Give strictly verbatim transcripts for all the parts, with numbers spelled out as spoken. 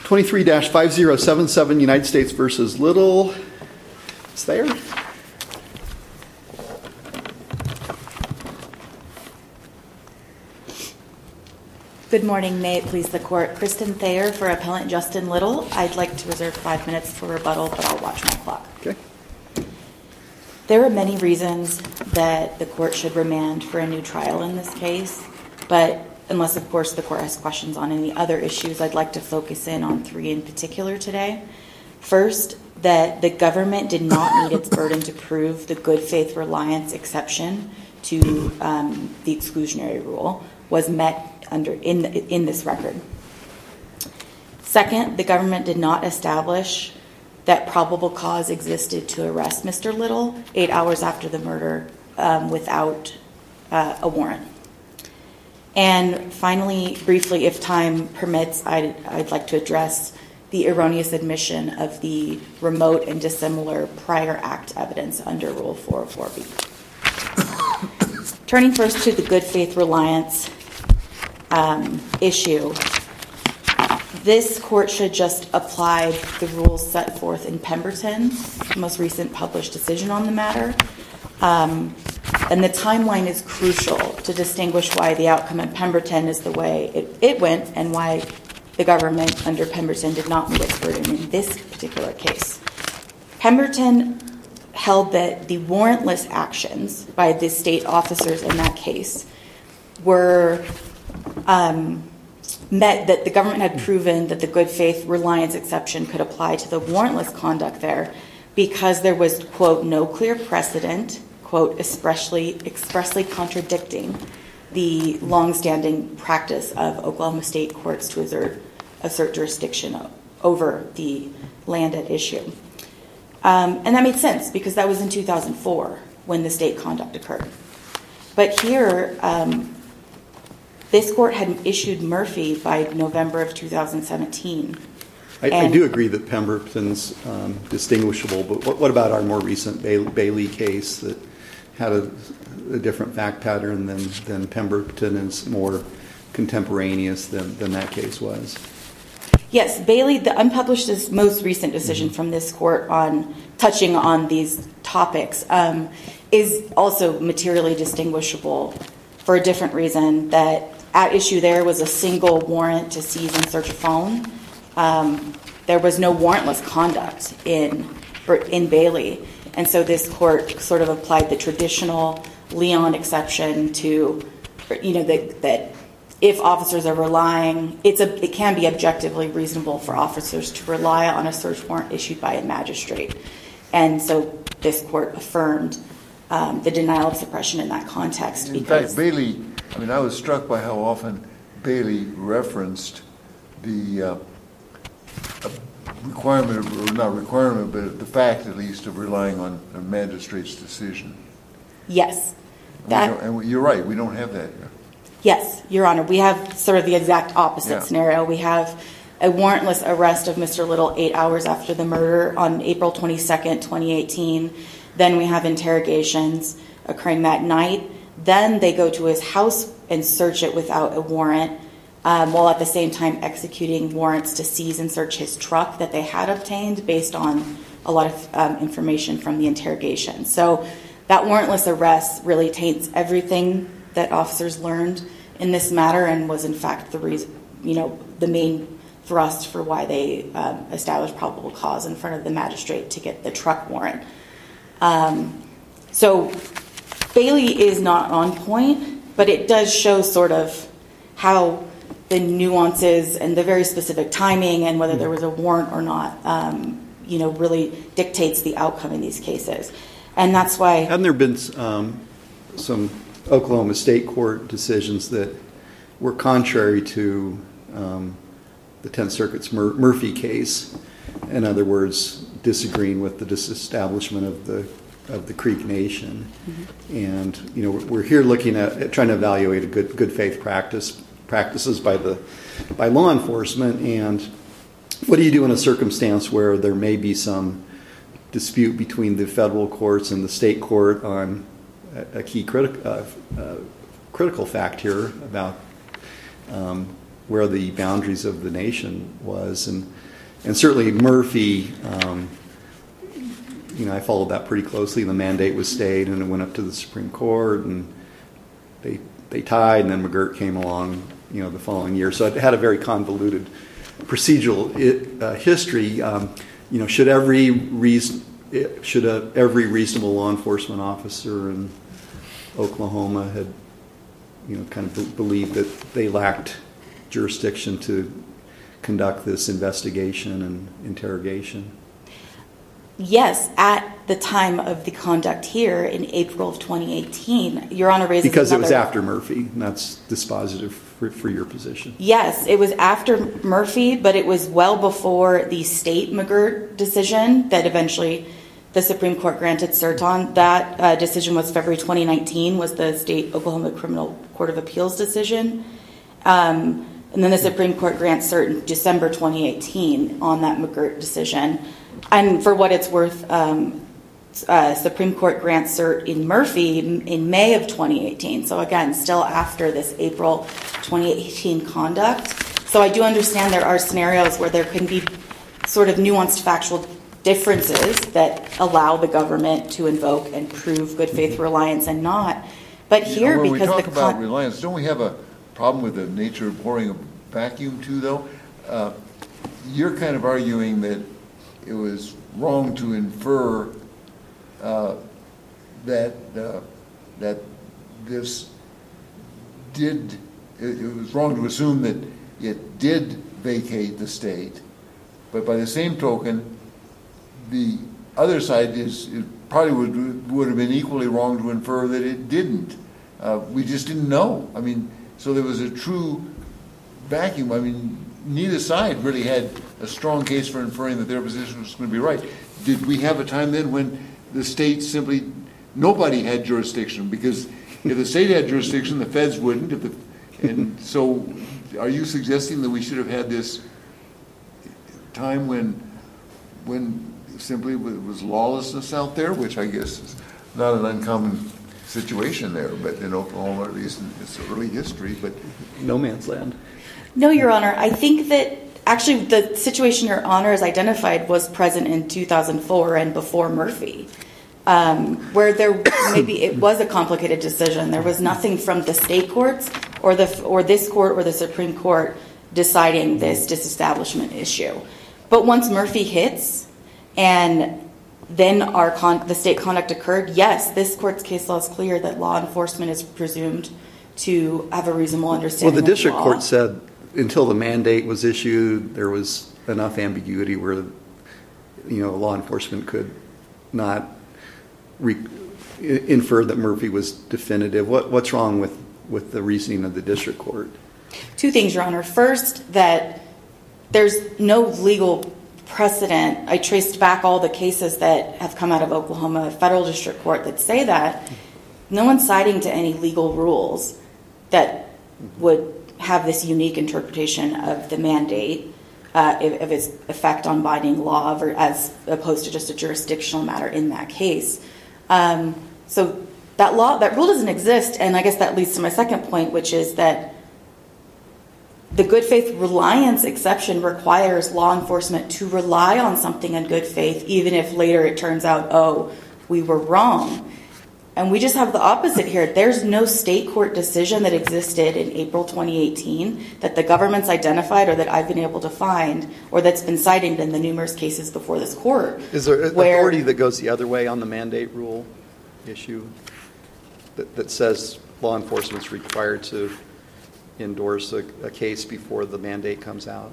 twenty-three dash five zero seven seven United States versus Little. It's there. Good morning. May it please the court. Kristen Thayer for Appellant Justin Little. I'd like to reserve five minutes for rebuttal, but I'll watch my clock. Okay. There are many reasons that the court should remand for a new trial in this case, but unless, of course, the court has questions on any other issues, I'd like to focus in on three in particular today. First, that the government did not meet its burden to prove the good faith reliance exception to um, the exclusionary rule was met under in in this record. Second, the government did not establish that probable cause existed to arrest Mister Little eight hours after the murder um, without uh, a warrant. And finally, briefly, if time permits, I'd, I'd like to address the erroneous admission of the remote and dissimilar prior act evidence under Rule four oh four B. Turning first to the good faith reliance um, issue, this court should just apply the rules set forth in Pemberton, the most recent published decision on the matter. Um, and the timeline is crucial to distinguish why the outcome in Pemberton is the way it, it went and why the government under Pemberton did not meet its burden in this particular case. Pemberton held that the warrantless actions by the state officers in that case were um, met, that the government had proven that the good faith reliance exception could apply to the warrantless conduct there because there was, quote, no clear precedent, quote, expressly, expressly contradicting the longstanding practice of Oklahoma state courts to assert, assert jurisdiction over the land at issue. Um, and that made sense because that was in two thousand four when the state conduct occurred. But here, um, this court had issued Murphy by November of two thousand seventeen. I, I do agree that Pemberton's um, distinguishable, but what, what about our more recent Bailey, Bailey case that had a, a different fact pattern than, than Pemberton and is more contemporaneous than, than that case was? Yes, Bailey, the unpublished is most recent decision from this court on touching on these topics, um, is also materially distinguishable for a different reason. That at issue there was a single warrant to seize and search a phone. Um, there was no warrantless conduct in in Bailey, and so this court sort of applied the traditional Leon exception to, you know, that that. If officers are relying, it's a, it can be objectively reasonable for officers to rely on a search warrant issued by a magistrate. And so this court affirmed um, the denial of suppression in that context. In fact, Bailey, I mean, I was struck by how often Bailey referenced the uh, requirement, or not requirement, but the fact, at least, of relying on a magistrate's decision. Yes. That, and, and you're right, we don't have that here. Yes, Your Honor. We have sort of the exact opposite yeah. scenario. We have a warrantless arrest of Mister Little eight hours after the murder on April twenty-second, twenty eighteen. Then we have interrogations occurring that night. Then they go to his house and search it without a warrant, um, while at the same time executing warrants to seize and search his truck that they had obtained based on a lot of um, information from the interrogation. So that warrantless arrest really taints everything that officers learned in this matter and was in fact the reason, you know, the main thrust for why they um, established probable cause in front of the magistrate to get the truck warrant. Um, so Bailey is not on point, but it does show sort of how the nuances and the very specific timing and whether there was a warrant or not, um, you know, really dictates the outcome in these cases. And that's why... Hadn't there been um, some Oklahoma State Court decisions that were contrary to um, the Tenth Circuit's Mur- Murphy case? In other words, disagreeing with the disestablishment of the of the Creek Nation. Mm-hmm. And you know, we're here looking at, at trying to evaluate a good good faith practice practices by the by law enforcement. And what do you do in a circumstance where there may be some dispute between the federal courts and the state court on a key critical uh, uh, critical fact here about um, where the boundaries of the nation was, and and certainly Murphy. Um, you know, I followed that pretty closely. The mandate was stayed, and it went up to the Supreme Court, and they they tied, and then McGirt came along, you know, the following year. So it had a very convoluted procedural uh, history. Um, you know, should every reason should a, every reasonable law enforcement officer in Oklahoma had, you know, kind of be- believed that they lacked jurisdiction to conduct this investigation and interrogation? Yes, at the time of the conduct here in April of twenty eighteen, Your Honor raises Because it was another- after Murphy, and that's dispositive for, for your position. Yes, it was after Murphy, but it was well before the state McGirt decision that eventually the Supreme Court granted cert on. That uh, decision was February twenty nineteen, was the state Oklahoma Criminal Court of Appeals decision. Um, and then the Supreme Court grants cert in December twenty eighteen on that McGirt decision. And for what it's worth, um, uh, Supreme Court grants cert in Murphy in May of twenty eighteen. So again, still after this April twenty eighteen conduct. So I do understand there are scenarios where there can be sort of nuanced factual differences that allow the government to invoke and prove good faith reliance and not. But here, You know, when because we talk the about con- reliance, don't we have a problem with the nature of pouring a vacuum too, though? Uh, you're kind of arguing that it was wrong to infer uh, that uh, that this did. It, it was wrong to assume that it did vacate the state, but by the same token, the other side is it probably would would have been equally wrong to infer that it didn't. Uh, we just didn't know. I mean, so there was a true vacuum. I mean, neither side really had a strong case for inferring that their position was going to be right. Did we have a time then when the state simply, nobody had jurisdiction? Because if the state had jurisdiction, the feds wouldn't. If the, and so are you suggesting that we should have had this time when, when simply it was lawlessness out there, which I guess is not an uncommon situation there, but in Oklahoma, at least in its early history, but No man's land. No, Your Honor. I think that actually the situation Your Honor has identified was present in two thousand four and before Murphy, um, where there maybe it was a complicated decision. There was nothing from the state courts or the or this court or the Supreme Court deciding this disestablishment issue. But once Murphy hits and then our con- the state conduct occurred, yes, this court's case law is clear that law enforcement is presumed to have a reasonable understanding Well, the of district law. court said until the mandate was issued, there was enough ambiguity where, you know, law enforcement could not re- infer that Murphy was definitive. What, what's wrong with, with the reasoning of the district court? Two things, Your Honor. First, that there's no legal precedent. I traced back all the cases that have come out of Oklahoma Federal District Court that say that. No one's citing to any legal rules that would have this unique interpretation of the mandate, uh, of, of its effect on binding law, or as opposed to just a jurisdictional matter in that case. Um, so that law, that rule doesn't exist, and I guess that leads to my second point, which is that the good faith reliance exception requires law enforcement to rely on something in good faith, even if later it turns out, oh, we were wrong. And we just have the opposite here. There's no state court decision that existed in April twenty eighteen that the government's identified or that I've been able to find or that's been cited in the numerous cases before this court. Is there where- authority that goes the other way on the mandate rule issue that, that says law enforcement's required to endorse a, a case before the mandate comes out?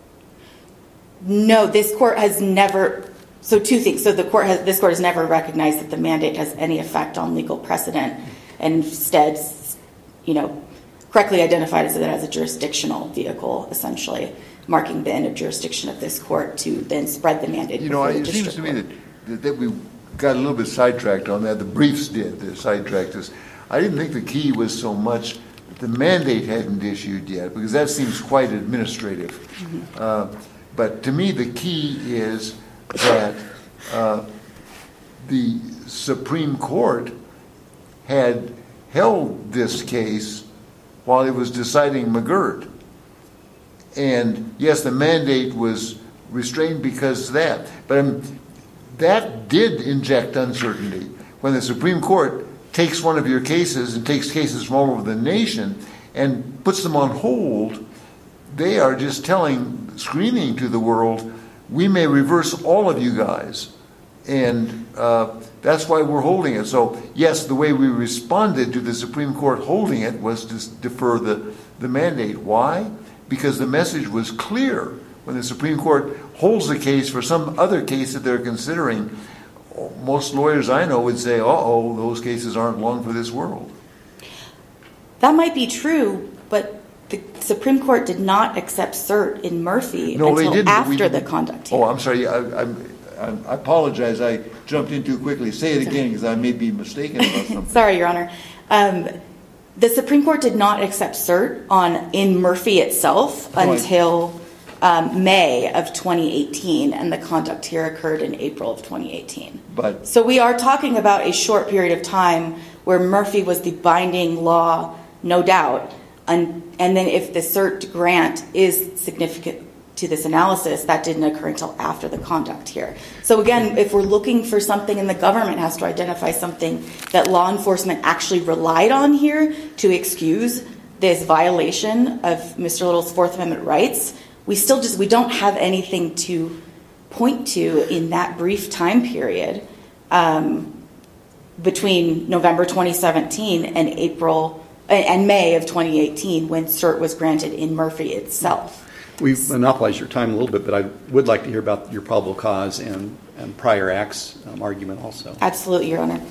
No, this court has never. So two things. So the court has, this court has never recognized that the mandate has any effect on legal precedent, and instead, you know, correctly identified as it as a jurisdictional vehicle, essentially marking the end of jurisdiction of this court to then spread the mandate. You know, before the it seems district to me court. that, that, that we got a little bit sidetracked on that. The briefs did, they sidetracked us. I didn't think the key was so much that the mandate hadn't issued yet, because that seems quite administrative. Mm-hmm. Uh, but to me, the key is that uh, the Supreme Court had held this case while it was deciding McGirt. And yes, the mandate was restrained because of that. But um, that did inject uncertainty. When the Supreme Court takes one of your cases and takes cases from all over the nation and puts them on hold, they are just telling, screaming to the world, we may reverse all of you guys. And uh, that's why we're holding it. So, yes, the way we responded to the Supreme Court holding it was to defer the, the mandate. Why? Because the message was clear. When the Supreme Court holds a case for some other case that they're considering, most lawyers I know would say, uh-oh, those cases aren't long for this world. That might be true, but the Supreme Court did not accept cert in Murphy no, until they didn't. after we, the conduct Oh, hearing. I'm sorry. I, I, I apologize. I jumped in too quickly. Say it again, because I may be mistaken about something. Sorry, Your Honor. Um, the Supreme Court did not accept cert on in Murphy itself Right. until um, May of twenty eighteen, and the conduct here occurred in April of twenty eighteen. But So we are talking about a short period of time where Murphy was the binding law, no doubt, and, and then if the cert grant is significant to this analysis, that didn't occur until after the conduct here. So again, if we're looking for something and the government has to identify something that law enforcement actually relied on here to excuse this violation of Mister Little's Fourth Amendment rights, we still just, we don't have anything to point to in that brief time period um, between November twenty seventeen and April and May of twenty eighteen, when cert was granted in Murphy itself. We've monopolized your time a little bit, but I would like to hear about your probable cause and, and prior acts um, argument also. Absolutely, Your Honor.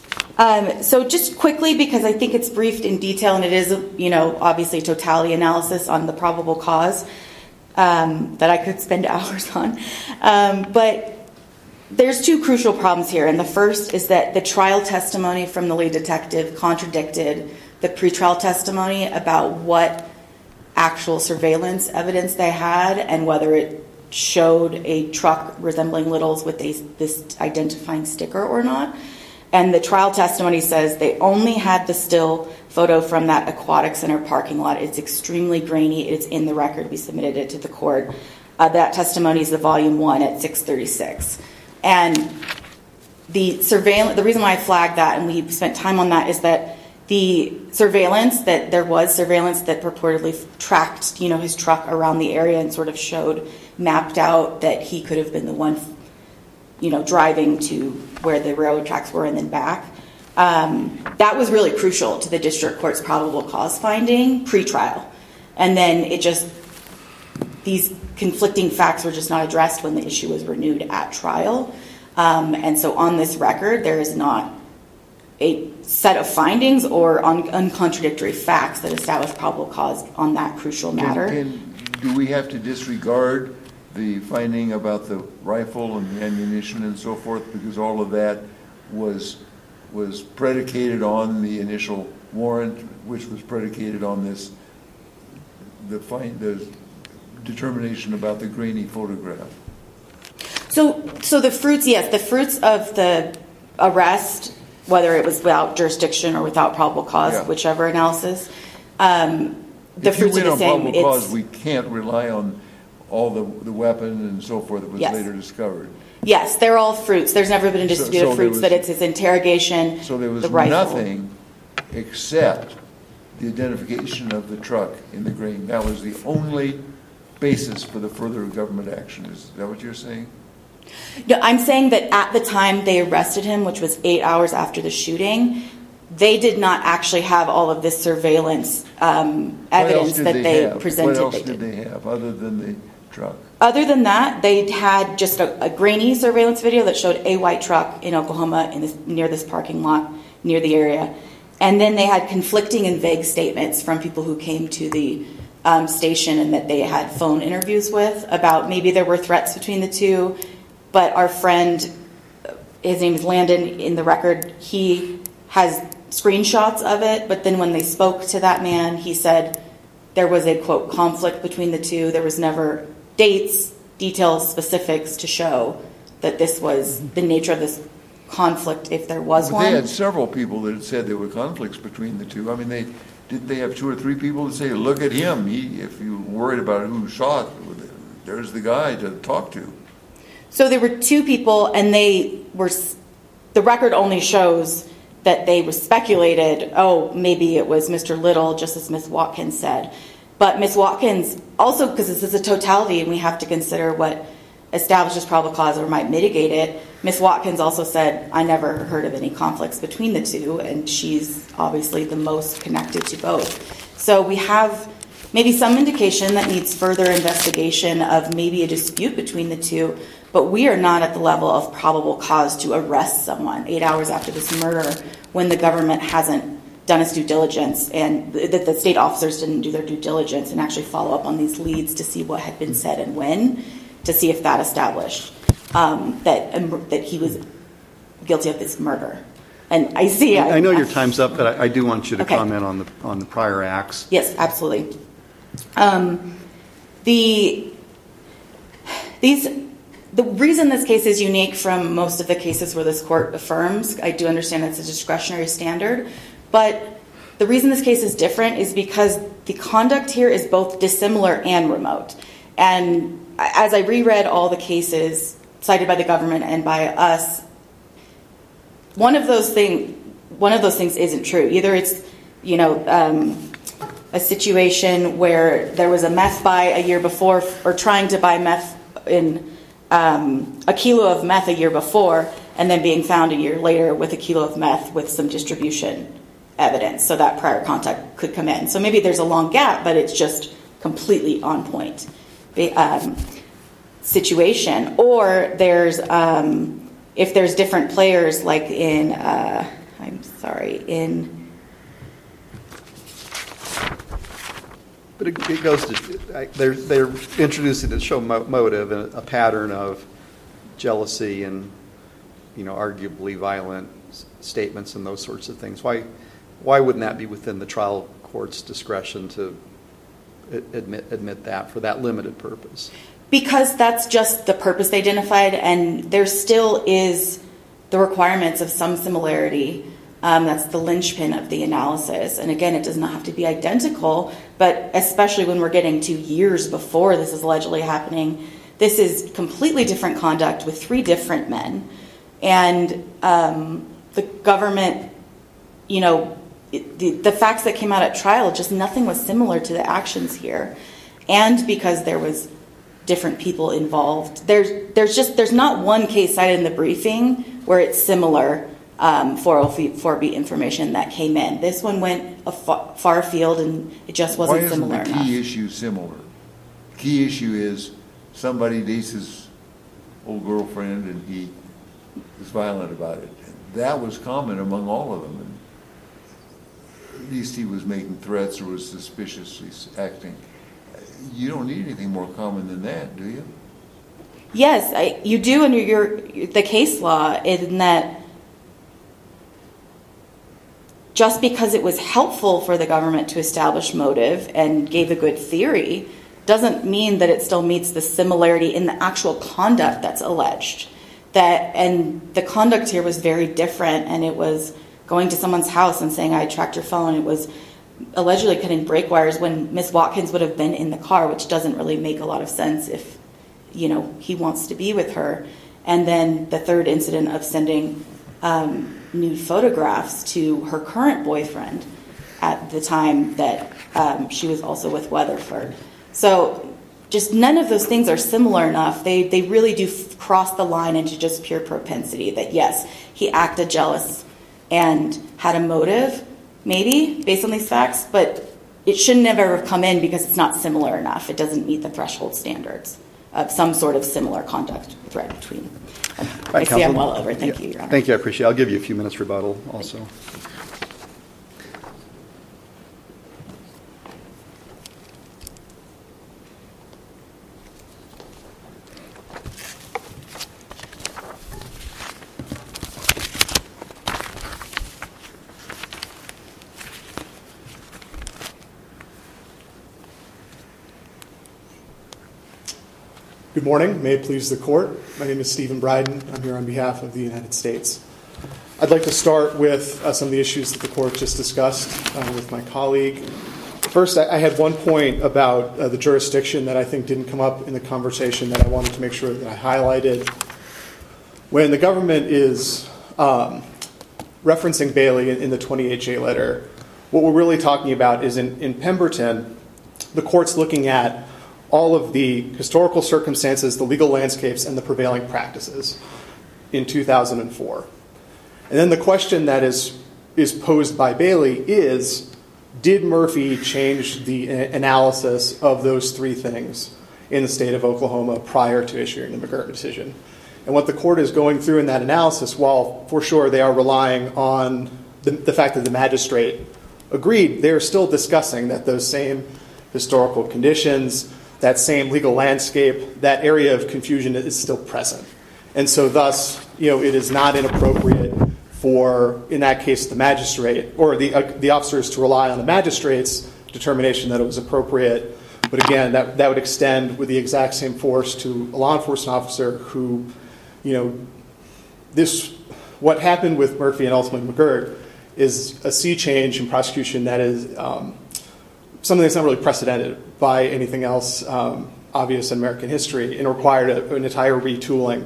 Um, so just quickly, because I think it's briefed in detail, and it is, you know, obviously totality analysis on the probable cause um, that I could spend hours on. Um, but there's two crucial problems here. And the first is that the trial testimony from the lead detective contradicted the pretrial testimony about what actual surveillance evidence they had and whether it showed a truck resembling Little's with a, this identifying sticker or not. And the trial testimony says they only had the still photo from that aquatic center parking lot. It's extremely grainy. It's in the record. We submitted it to the court. Uh, that testimony is the volume one at six thirty-six. And the surveillance, the reason why I flagged that and we spent time on that is that the surveillance, that there was surveillance that purportedly tracked, you know, his truck around the area and sort of showed, mapped out that he could have been the one, you know, driving to where the railroad tracks were and then back. Um, that was really crucial to the district court's probable cause finding pre-trial. And then it just, these conflicting facts were just not addressed when the issue was renewed at trial. Um, and so on this record, there is not a set of findings or un- uncontradictory facts that establish probable cause on that crucial matter. Can, can, do we have to disregard the finding about the rifle and the ammunition and so forth, because all of that was was predicated on the initial warrant, which was predicated on this the find the determination about the grainy photograph? So, so the fruits, yes, the fruits of the arrest, whether it was without jurisdiction or without probable cause, Yeah. whichever analysis, um, the if fruits you are win the on same. probable cause, It's, we can't rely on all the the weapon and so forth that was Yes. later discovered. yes, they're all fruits. There's never been a So- dispute so of there fruits was- that it's his interrogation, So there was the rifle. nothing except the identification of the truck in the grain. That was the only basis for the further government action. Is that what you're saying? No, I'm saying that at the time they arrested him, which was eight hours after the shooting, they did not actually have all of this surveillance um, evidence What else did that they, they have? presented. What else they did did. they have other than the truck? Other than that, they had just a, a grainy surveillance video that showed a white truck in Oklahoma in this, near this parking lot, near the area. And then they had conflicting and vague statements from people who came to the um, station and that they had phone interviews with about maybe there were threats between the two. But our friend, his name is Landon, in the record, he has screenshots of it. But then when they spoke to that man, he said there was a, quote, conflict between the two. There was never dates, details, specifics to show that this was the nature of this conflict, if there was But one. they had several people that had said there were conflicts between the two. I mean, they didn't they have two or three people to say, look at him, he, if you're worried about who shot, there's the guy to talk to? So there were two people, and they were, the record only shows that they were speculated, oh, maybe it was Mister Little, just as Miz Watkins said. But Miz Watkins, also because this is a totality and we have to consider what establishes probable cause or might mitigate it, Miz Watkins also said, I never heard of any conflicts between the two, and she's obviously the most connected to both. So we have maybe some indication that needs further investigation of maybe a dispute between the two, but we are not at the level of probable cause to arrest someone eight hours after this murder when the government hasn't done its due diligence and that the state officers didn't do their due diligence and actually follow up on these leads to see what had been said and when, to see if that established um, that um, that he was guilty of this murder. And I see. I, I, I know your time's up, but I, I do want you to okay. comment on the on the prior acts. Yes, absolutely. Um, the these the reason this case is unique from most of the cases where this court affirms, I do understand it's a discretionary standard, but the reason this case is different is because the conduct here is both dissimilar and remote. And as I reread all the cases cited by the government and by us, one of those thing, one of those things isn't true. Either it's, you know, um, a situation where there was a meth buy a year before, or trying to buy meth in um, a kilo of meth a year before, and then being found a year later with a kilo of meth with some distribution evidence, so that prior contact could come in. So maybe there's a long gap, but it's just completely on point um, situation. Or there's um, if there's different players, like in uh, I'm sorry in. But it, it goes to, I, they're, they're introducing to show mo- motive and a pattern of jealousy and, you know, arguably violent s- statements and those sorts of things. Why, why wouldn't that be within the trial court's discretion to admit, admit that for that limited purpose? Because that's just the purpose they identified, and there still is the requirements of some similarity. Um, that's the linchpin of the analysis. And again, it does not have to be identical, but especially when we're getting to years before this is allegedly happening, this is completely different conduct with three different men. And um, the government, you know, it, the, the facts that came out at trial, just nothing was similar to the actions here. And because there was different people involved, there's, there's just, there's not one case cited in the briefing where it's similar. Um, four oh four B information that came in. This one went a far, far afield, and it just wasn't Why isn't similar the enough. key issue similar? Key issue is somebody dates his old girlfriend and he was violent about it. That was common among all of them. And at least he was making threats or was suspiciously acting. You don't need anything more common than that, do you? Yes, I, you do under your the case law, in that just because it was helpful for the government to establish motive and gave a good theory doesn't mean that it still meets the similarity in the actual conduct that's alleged. That and the conduct here was very different, and it was going to someone's house and saying, I tracked your phone. It was allegedly cutting brake wires when Miss Watkins would have been in the car, which doesn't really make a lot of sense if, you know, he wants to be with her. And then the third incident of sending um, nude photographs to her current boyfriend at the time that um, she was also with Weatherford. So just none of those things are similar enough. They they really do f- cross the line into just pure propensity that, yes, he acted jealous and had a motive, maybe, based on these facts, but it should never have come in because it's not similar enough. It doesn't meet the threshold standards of some sort of similar conduct thread between. I see I'm well over. Thank yeah, you, Your Honor. Thank you. I appreciate it. I'll give you a few minutes rebuttal also. Good morning. May it please the court. My name is Stephen Bryden. I'm here on behalf of the United States. I'd like to start with uh, some of the issues that the court just discussed uh, with my colleague. First, I, I had one point about uh, the jurisdiction that I think didn't come up in the conversation that I wanted to make sure that I highlighted. When the government is um, referencing Bailey in, in the twenty-eight J letter, what we're really talking about is in, in Pemberton, the court's looking at all of the historical circumstances, the legal landscapes, and the prevailing practices in two thousand four. And then the question that is, is posed by Bailey is, did Murphy change the analysis of those three things in the state of Oklahoma prior to issuing the McGirt decision? And what the court is going through in that analysis, while for sure they are relying on the, the fact that the magistrate agreed, they're still discussing that those same historical conditions, that same legal landscape, that area of confusion is still present. And so thus, you know, it is not inappropriate for, in that case, the magistrate or the uh, the officers to rely on the magistrate's determination that it was appropriate. But again, that, that would extend with the exact same force to a law enforcement officer who, you know, this, what happened with Murphy and ultimately McGirt is a sea change in prosecution that is um, something that's not really precedented by anything else um, obvious in American history, and required a, an entire retooling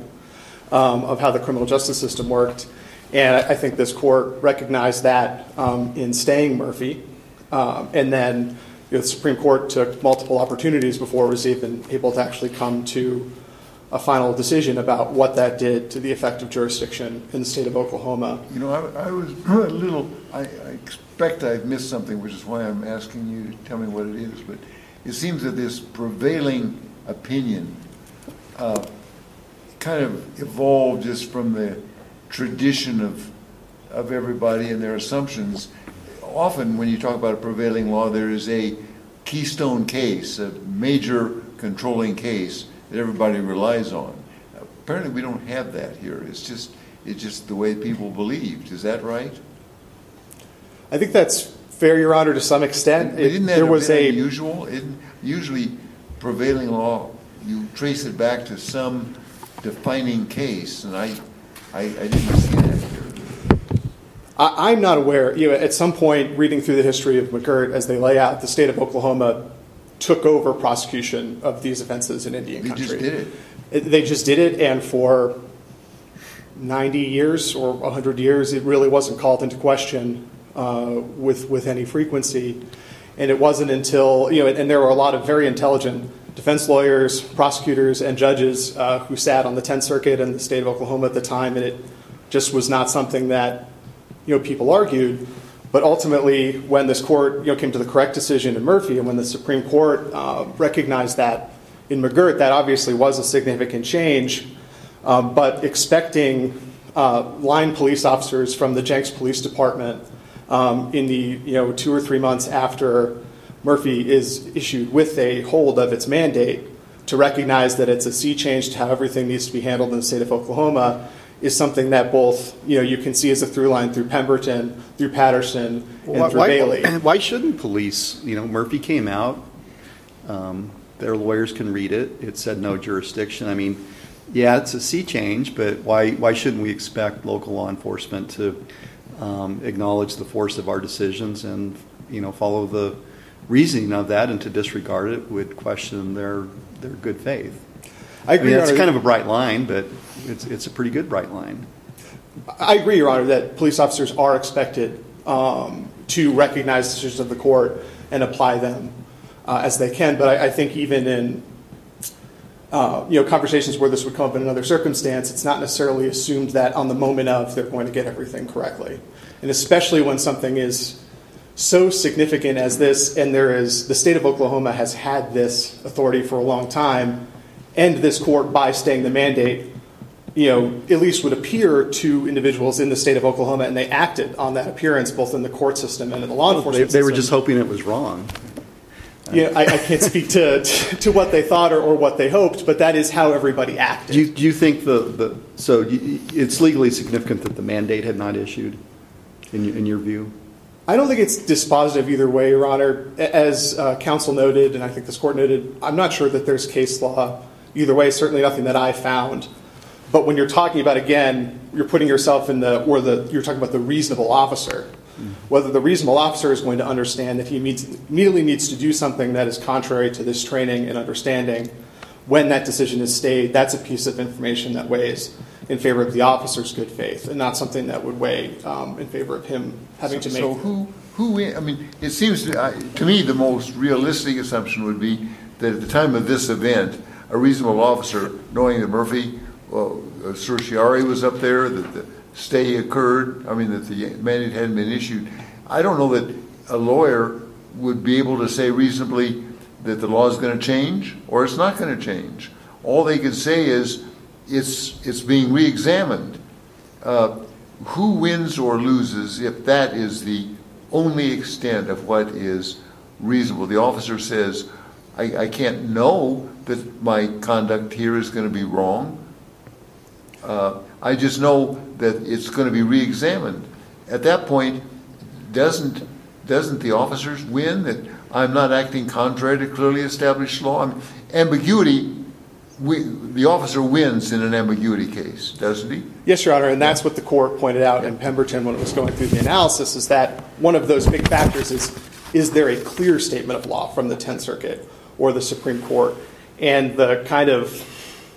um, of how the criminal justice system worked. And I, I think this court recognized that um, in staying Murphy. Um, and then you know, the Supreme Court took multiple opportunities before it was even able to actually come to a final decision about what that did to the effective jurisdiction in the state of Oklahoma. You know, I, I was a little, I, I expect I've missed something, which is why I'm asking you to tell me what it is. But it seems that this prevailing opinion uh, kind of evolved just from the tradition of of everybody and their assumptions. Often when you talk about a prevailing law, there is a keystone case, a major controlling case that everybody relies on. Apparently we don't have that here. It's just it's just the way people believed. Is that right? I think that's fair, Your Honor, to some extent. But isn't that there a was bit a unusual? Isn't, usually prevailing law, you trace it back to some defining case, and I I, I didn't see that here. I, I'm not aware. You know, at some point, reading through the history of McGirt as they lay out, the state of Oklahoma took over prosecution of these offenses in Indian They country. just did it. it. They just did it, and for ninety years or one hundred years, it really wasn't called into question uh, with with any frequency. And it wasn't until, you know, and there were a lot of very intelligent defense lawyers, prosecutors, and judges uh, who sat on the tenth Circuit in the state of Oklahoma at the time, and it just was not something that, you know, people argued. But ultimately, when this court, you know, came to the correct decision in Murphy, and when the Supreme Court uh, recognized that in McGirt, that obviously was a significant change. Um, but expecting uh, line police officers from the Jenks Police Department um, in the, you know, two or three months after Murphy is issued with a hold of its mandate to recognize that it's a sea change to how everything needs to be handled in the state of Oklahoma is something that both, you know, you can see as a through line through Pemberton, through Patterson, and Why- through why, Bailey. Why shouldn't police, you know, Murphy came out, um, their lawyers can read it, it said no jurisdiction. I mean, yeah, it's a sea change, but why why shouldn't we expect local law enforcement to um, acknowledge the force of our decisions and, you know, follow the reasoning of that, and to disregard it would question their their good faith. I agree, I mean, Your that's Honor. kind of a bright line, but it's it's a pretty good bright line. I agree, Your Honor, that police officers are expected um, to recognize decisions of the court and apply them uh, as they can. But I, I think even in uh, you know conversations where this would come up in another circumstance, it's not necessarily assumed that on the moment of they're going to get everything correctly, and especially when something is so significant as this, and there is the state of Oklahoma has had this authority for a long time, and this court, by staying the mandate, you know, at least would appear to individuals in the state of Oklahoma, and they acted on that appearance both in the court system and in the law They, enforcement they were system. just hoping it was wrong. Yeah, I, I can't speak to to what they thought or, or what they hoped, but that is how everybody acted. Do you, do you think the, the so you, it's legally significant that the mandate had not issued, in your, in your view? I don't think it's dispositive either way, Your Honor. As uh, counsel noted, and I think this court noted, I'm not sure that there's case law either way, certainly nothing that I found. But when you're talking about, again, you're putting yourself in the, or the, you're talking about the reasonable officer, whether the reasonable officer is going to understand that he needs, immediately needs to do something that is contrary to this training and understanding when that decision is stayed, that's a piece of information that weighs in favor of the officer's good faith and not something that would weigh um, in favor of him having to make. So who, who, I mean, it seems to, uh, to me the most realistic assumption would be that at the time of this event, a reasonable officer, knowing that Murphy, well, uh, certiorari was up there, that the stay occurred, I mean, that the mandate hadn't been issued. I don't know that a lawyer would be able to say reasonably that the law is going to change or it's not going to change. All they could say is it's it's being re-examined. Uh, who wins or loses if that is the only extent of what is reasonable? The officer says, I, I can't know that my conduct here is going to be wrong. Uh, I just know that it's going to be re-examined. At that point, doesn't doesn't the officers win that I'm not acting contrary to clearly established law? I mean, ambiguity, we, the officer wins in an ambiguity case, doesn't he? Yes, Your Honor, and that's what the court pointed out in Pemberton when it was going through the analysis, is that one of those big factors is, is there a clear statement of law from the Tenth Circuit or the Supreme Court? And the kind of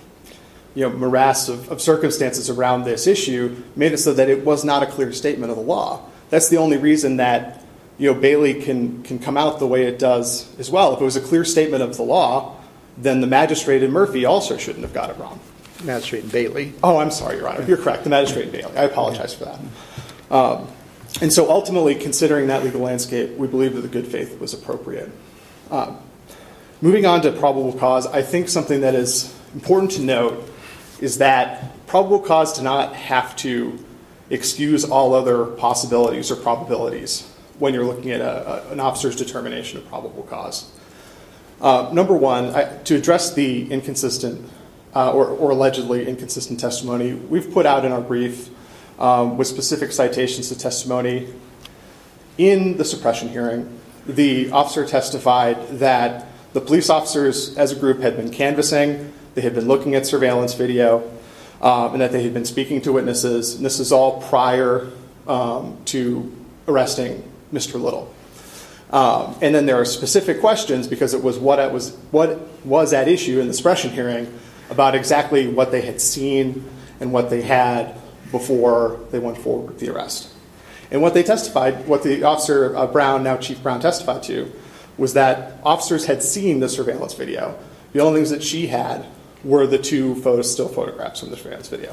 you know, morass of, of circumstances around this issue made it so that it was not a clear statement of the law. That's the only reason that you know, Bailey can, can come out the way it does as well. If it was a clear statement of the law, then the magistrate in Murphy also shouldn't have got it wrong. Magistrate in Bailey. Oh, I'm sorry, Your Honor. You're correct. The magistrate in Bailey. I apologize for that. Um, and so ultimately, considering that legal landscape, we believe that the good faith was appropriate. Um, moving on to probable cause, I think something that is important to note is that probable cause does not have to excuse all other possibilities or probabilities when you're looking at a, a, an officer's determination of probable cause. Uh, number one, I, to address the inconsistent uh, or, or allegedly inconsistent testimony, we've put out in our brief um, with specific citations to testimony. In the suppression hearing, the officer testified that the police officers as a group had been canvassing, they had been looking at surveillance video, um, and that they had been speaking to witnesses. And this is all prior um, to arresting Mister Little. Um, and then there are specific questions, because it was what it was what was at issue in the suppression hearing, about exactly what they had seen and what they had before they went forward with the arrest. And what they testified, what the officer uh, Brown, now Chief Brown, testified to, was that officers had seen the surveillance video. The only things that she had were the two photo, still photographs from the surveillance video.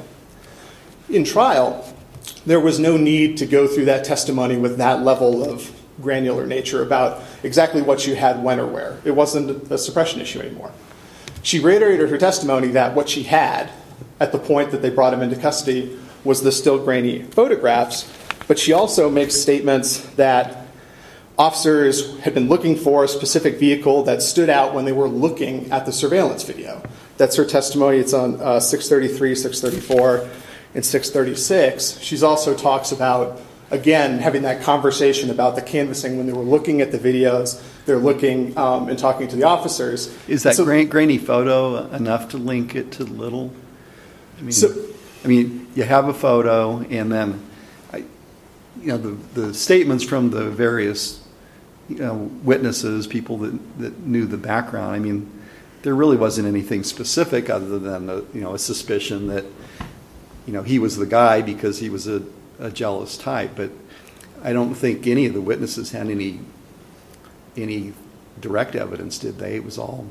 In trial, there was no need to go through that testimony with that level of granular nature about exactly what you had when or where. It wasn't a suppression issue anymore. She reiterated her testimony that what she had at the point that they brought him into custody was the still grainy photographs, but she also makes statements that officers had been looking for a specific vehicle that stood out when they were looking at the surveillance video. That's her testimony. It's on uh, six thirty-three, six thirty-four, and six thirty-six. She also talks about, again, having that conversation about the canvassing when they were looking at the videos. They're looking um, and talking to the officers. Is that so, gra- grainy photo enough to link it to Little? I mean, so, I mean, you have a photo, and then, I, you know, the, the statements from the various you know, witnesses, people that, that knew the background. I mean, there really wasn't anything specific other than a, you know a suspicion that you know he was the guy because he was a, a jealous type. But I don't think any of the witnesses had any any direct evidence, did they? It was all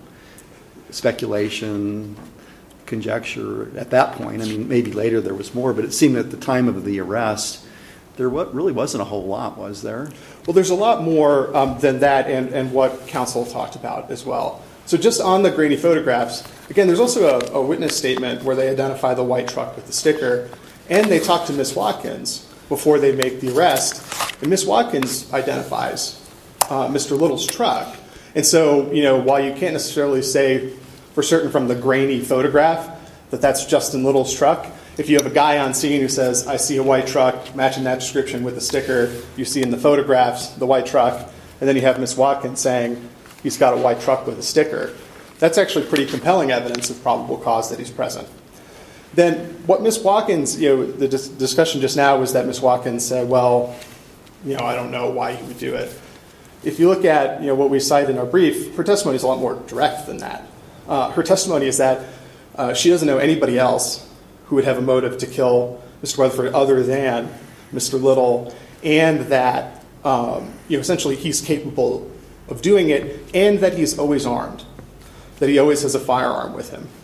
speculation, conjecture at that point. I mean, maybe later there was more, but it seemed at the time of the arrest there what really wasn't a whole lot, was there? Well, there's a lot more um, than that, and, and what counsel talked about as well. So just on the grainy photographs, again, there's also a, a witness statement where they identify the white truck with the sticker, and they talk to Miss Watkins before they make the arrest, and Miss Watkins identifies uh, Mister Little's truck. And so, you know, while you can't necessarily say for certain from the grainy photograph that that's Justin Little's truck, if you have a guy on scene who says, I see a white truck, matching that description with the sticker you see in the photographs, the white truck, and then you have Miss Watkins saying he's got a white truck with a sticker, that's actually pretty compelling evidence of probable cause that he's present. then what Miz Watkins, you know, the dis- discussion just now was that Miz Watkins said, well, you know, I don't know why he would do it. If you look at, you know, what we cite in our brief, her testimony is a lot more direct than that. Uh, her testimony is that uh, she doesn't know anybody else who would have a motive to kill Mister Weatherford other than Mister Little, and that, um, you know, essentially he's capable of doing it, and that he's always armed, that he always has a firearm with him.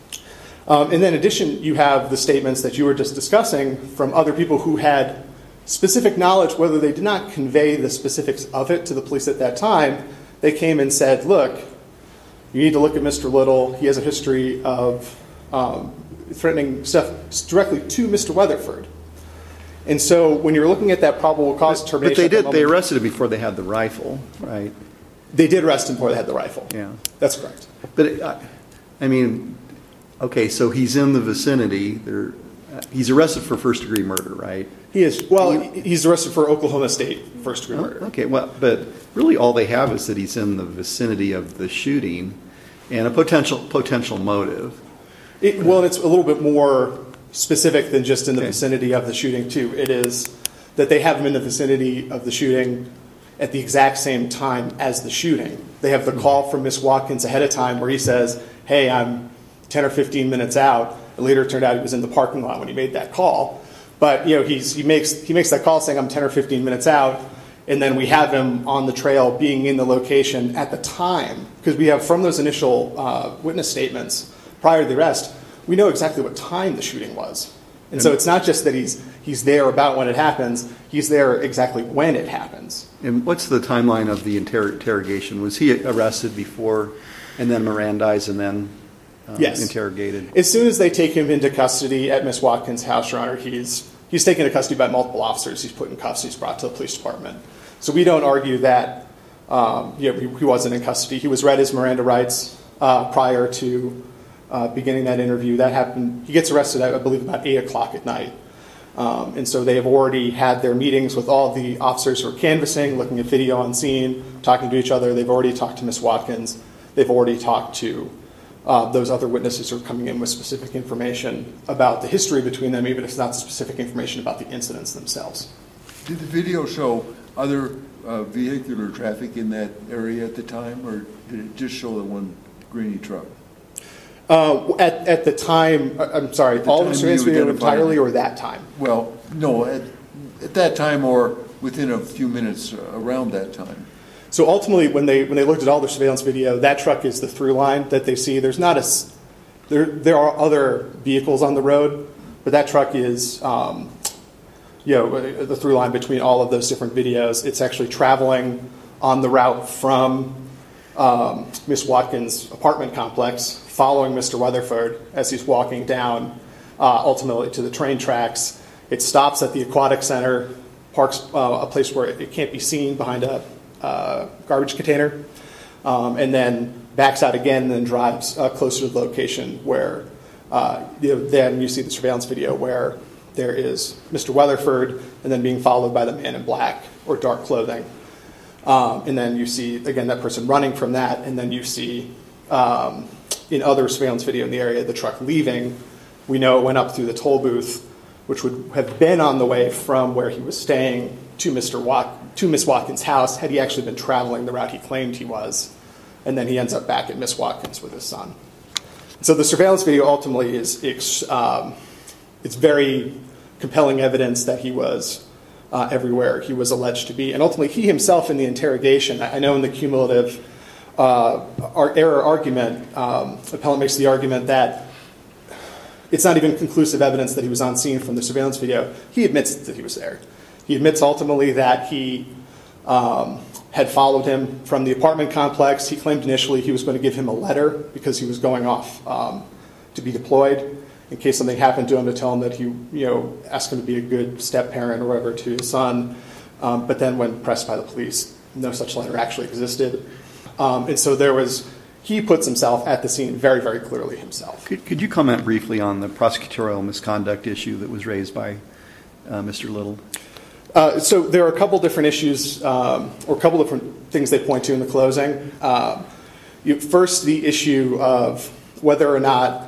Um, and then in addition, you have the statements that you were just discussing from other people who had specific knowledge, whether they did not convey the specifics of it to the police at that time. They came and said, look, you need to look at Mister Little. He has a history of um, threatening stuff directly to Mister Weatherford. And so when you're looking at that probable cause But, determination... but they did. moment, They arrested him before they had the rifle, right? They did arrest him before they had the rifle. Yeah. That's correct. But, it, I, I mean, okay, so he's in the vicinity. There, he's arrested for first-degree murder, right? He is. Well, he's arrested for Oklahoma State first-degree murder. Oh, okay, well, but really all they have is that he's in the vicinity of the shooting and a potential potential motive. It, well, it's a little bit more specific than just in the Okay. vicinity of the shooting, too. It is that they have him in the vicinity of the shooting at the exact same time as the shooting. They have the call from Miss Watkins ahead of time where he says, hey, I'm ten or fifteen minutes out. It later turned out he was in the parking lot when he made that call. But, you know, he's, he makes he makes that call saying I'm ten or fifteen minutes out, and then we have him on the trail being in the location at the time. Because we have, from those initial uh, witness statements prior to the arrest, we know exactly what time the shooting was. And so it's not just that he's he's there about when it happens, he's there exactly when it happens. And what's the timeline of the inter- interrogation? Was he arrested before and then Mirandized and then uh, Yes. interrogated? As soon as they take him into custody at Miss Watkins' house, Your Honor, he's he's taken into custody by multiple officers. He's put in cuffs. He's brought to the police department. So we don't argue that um, you know, he, he wasn't in custody. He was read his Miranda rights uh, prior to uh, beginning that interview. That happened. He gets arrested, I believe, about eight o'clock at night. Um, and so they have already had their meetings with all the officers who are canvassing, looking at video on scene, talking to each other. They've already talked to Miss Watkins. They've already talked to uh, those other witnesses who are coming in with specific information about the history between them, even if it's not specific information about the incidents themselves. Did the video show other uh, vehicular traffic in that area at the time, or did it just show the one grainy truck? Uh, at, at the time, uh, I'm sorry, the all time the surveillance you video identified entirely it. or that time? Well, no, at, at that time or within a few minutes around that time. So ultimately, when they when they looked at all the surveillance video, that truck is the through line that they see. There's not a s- there there are other vehicles on the road, but that truck is um, you know the through line between all of those different videos. It's actually traveling on the route from um, Miss Watkins' apartment complex, following Mister Weatherford as he's walking down uh, ultimately to the train tracks. It stops at the aquatic center, parks uh, a place where it can't be seen behind a Uh, garbage container, um, and then backs out again and then drives uh, closer to the location where uh, you know, then you see the surveillance video where there is Mister Weatherford and then being followed by the man in black or dark clothing. Um, and then you see, again, that person running from that, and then you see um, in other surveillance video in the area the truck leaving. We know it went up through the toll booth, which would have been on the way from where he was staying to Mister Wat- to Miss Watkins' house had he actually been traveling the route he claimed he was. And then he ends up back at Miss Watkins with his son. So the surveillance video ultimately is it's, um, it's very compelling evidence that he was uh, everywhere he was alleged to be. And ultimately, he himself in the interrogation, I know in the cumulative uh, error argument, um, appellant makes the argument that it's not even conclusive evidence that he was on scene from the surveillance video. He admits that he was there. He admits ultimately that he um, had followed him from the apartment complex. He claimed initially he was going to give him a letter because he was going off um, to be deployed in case something happened to him, to tell him that he, you know, asked him to be a good step parent or whatever to his son. Um, but then when pressed by the police, no such letter actually existed. Um, and so there was, he puts himself at the scene very, very clearly himself. Could, could you comment briefly on the prosecutorial misconduct issue that was raised by uh, Mister Little? Uh, so there are a couple different issues, um, or a couple different things they point to in the closing. Um, you, first, the issue of whether or not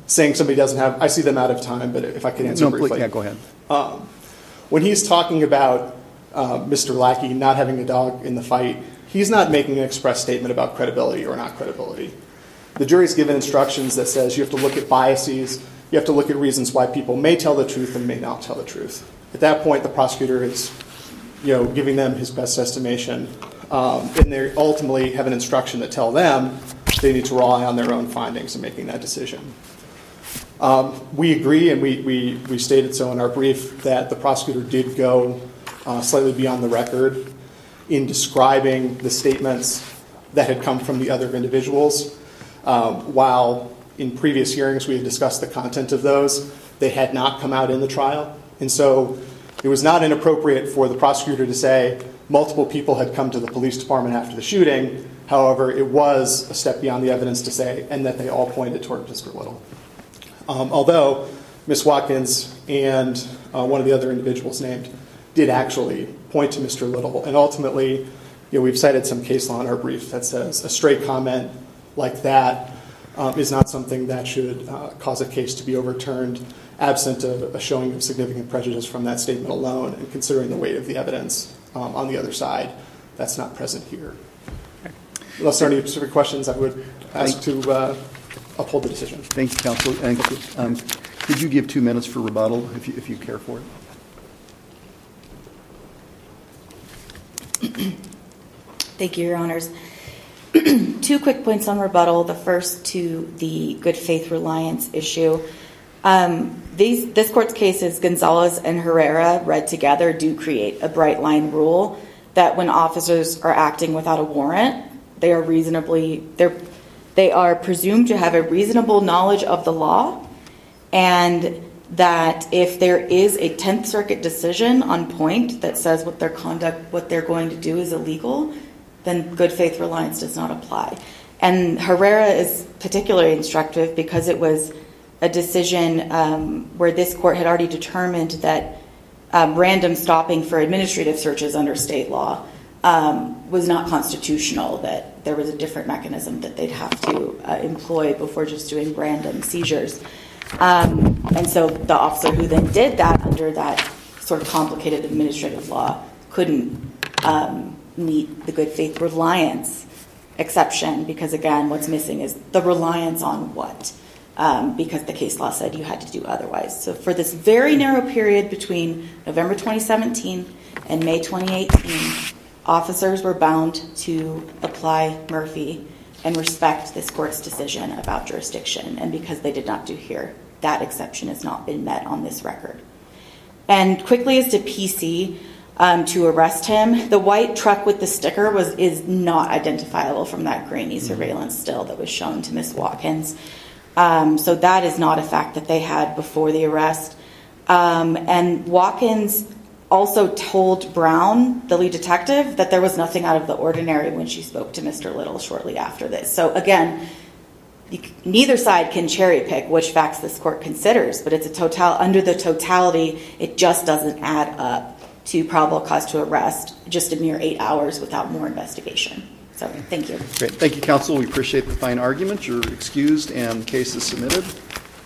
saying somebody doesn't have, I see them out of time, but if I could answer No, briefly. please, yeah, go ahead. Um, when he's talking about uh, Mister Lackey not having a dog in the fight, he's not making an express statement about credibility or not credibility. The jury's given instructions that says you have to look at biases, you have to look at reasons why people may tell the truth and may not tell the truth. At that point, the prosecutor is, you know, giving them his best estimation, um, and they ultimately have an instruction that tell them they need to rely on their own findings in making that decision. Um, we agree, and we, we, we stated so in our brief, that the prosecutor did go uh, slightly beyond the record in describing the statements that had come from the other individuals. Um, while in previous hearings we had discussed the content of those, they had not come out in the trial. And so it was not inappropriate for the prosecutor to say multiple people had come to the police department after the shooting. However, it was a step beyond the evidence to say, and that they all pointed toward Mister Little. Um, although Miz Watkins and uh, one of the other individuals named did actually point to Mister Little. And ultimately, you know, we've cited some case law in our brief that says a stray comment like that um, is not something that should uh, cause a case to be overturned absent of a showing of significant prejudice from that statement alone, and considering the weight of the evidence um, on the other side. That's not present here. Unless there are any specific questions, I would ask to uh, uphold the decision. Thank you, counsel. And um, could you give two minutes for rebuttal, if you, if you care for it? Thank you, Your Honors. Two quick points on rebuttal. The first to the good faith reliance issue. Um, these, this court's cases, Gonzalez and Herrera, read together, do create a bright line rule that when officers are acting without a warrant, they are reasonably, they're, they are presumed to have a reasonable knowledge of the law, and that if there is a Tenth Circuit decision on point that says what their conduct, what they're going to do is illegal, then good faith reliance does not apply. And Herrera is particularly instructive because it was a decision um, where this court had already determined that um, random stopping for administrative searches under state law um, was not constitutional, that there was a different mechanism that they'd have to uh, employ before just doing random seizures. Um, and so the officer who then did that under that sort of complicated administrative law couldn't um, meet the good faith reliance exception because, again, what's missing is the reliance on what? Um, because the case law said you had to do otherwise. So for this very narrow period between November twenty seventeen and May twenty eighteen, officers were bound to apply Murphy and respect this court's decision about jurisdiction. And because they did not do here, that exception has not been met on this record. And quickly as to P C, um, to arrest him, the white truck with the sticker was is not identifiable from that grainy surveillance still that was shown to Miz Watkins. Um, so that is not a fact that they had before the arrest. Um, and Watkins also told Brown, the lead detective, that there was nothing out of the ordinary when she spoke to Mister Little shortly after this. So again, you, neither side can cherry pick which facts this court considers, but it's a total under the totality, it just doesn't add up to probable cause to arrest just a mere eight hours without more investigation. So thank you. Great. Thank you, counsel. We appreciate the fine argument. You're excused and case is submitted.